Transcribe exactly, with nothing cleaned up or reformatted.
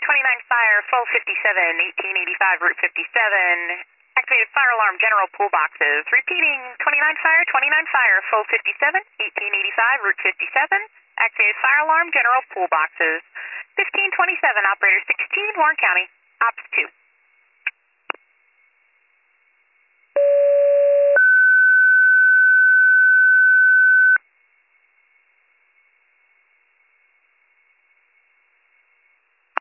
twenty-nine Fire, full fifty-seven, eighteen eighty-five, Route fifty-seven. Activated fire alarm, general pool boxes. Repeating, twenty-nine Fire, twenty-nine Fire, full fifty-seven, eighteen eighty-five, Route fifty-seven. Activated fire alarm, general pool boxes. fifteen twenty-seven, operator sixteen, Warren County, ops two.